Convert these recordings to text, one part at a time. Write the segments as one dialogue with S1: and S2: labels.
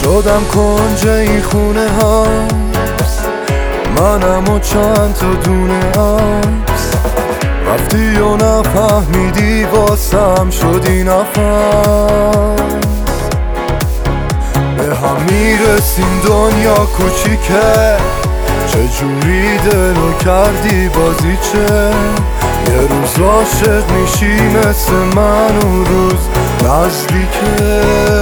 S1: شدم کنج این خونه هاست، منم و چند تا دونه هاست. رفتی و نفهمیدی واسم شدی نفس. به هم میرسیم دنیا کوچیکه، چجوری دلو کردی بازیچه. یه روز عاشق میشی مثل من، اون روز نزدیکه.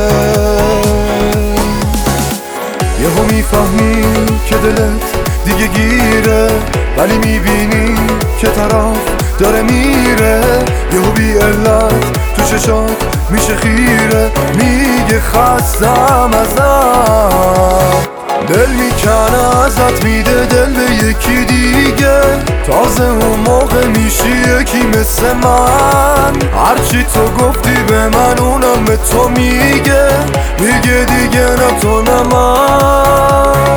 S1: یهو میفهمی که دلت دیگه گیره، ولی میبینی که طرف داره میره. یهو بی علت تو چشات میشه خیره، میگه خستم ازت. دل میکنه ازت، میده دل به یکی دیگه. تازه اون موقع میشی یکی مثل من. هرچی تو گفتی به من اونم به تو میگه دیگه نه تو نه من.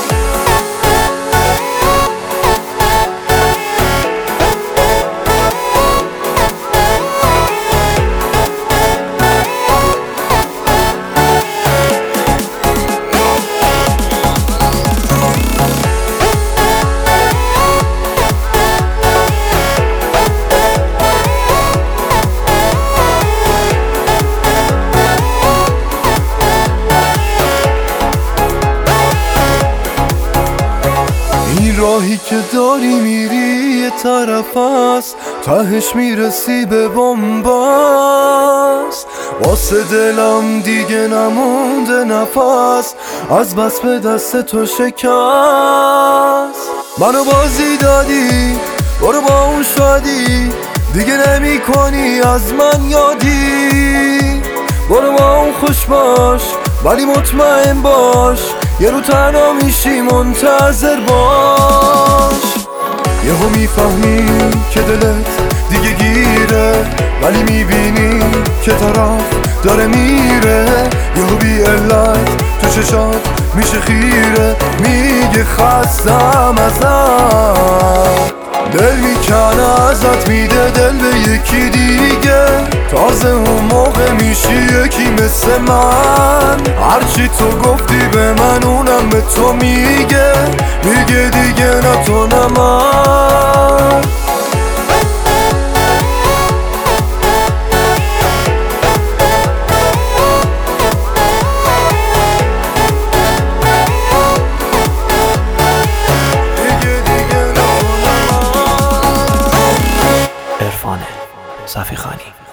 S1: این راهی که داری میری یه طرف است، تهش میرسی به بنبست. واسه دلم دیگه نمونده نفس، از بس به دست تو شکست. منو بازی دادی، برو با اون شادی، دیگه نمی کنی از من یادی. برو با اون خوش باش، ولی مطمئن باش یه رو تنها میشی، منتظر باش. یهو میفهمی که دلت دیگه گیره، ولی میبینی که طرف داره میره. یهو بی علت تو چشات میشه خیره، میگه خستم ازت. دل میکنه ازت، میده دل به یکی دیگه. تازه اون موقع میشی یکی مثل من. هرچی تو گفتی به من اونم به تو میگه دیگه نه تو نه من.
S2: عرفان صفیخانی.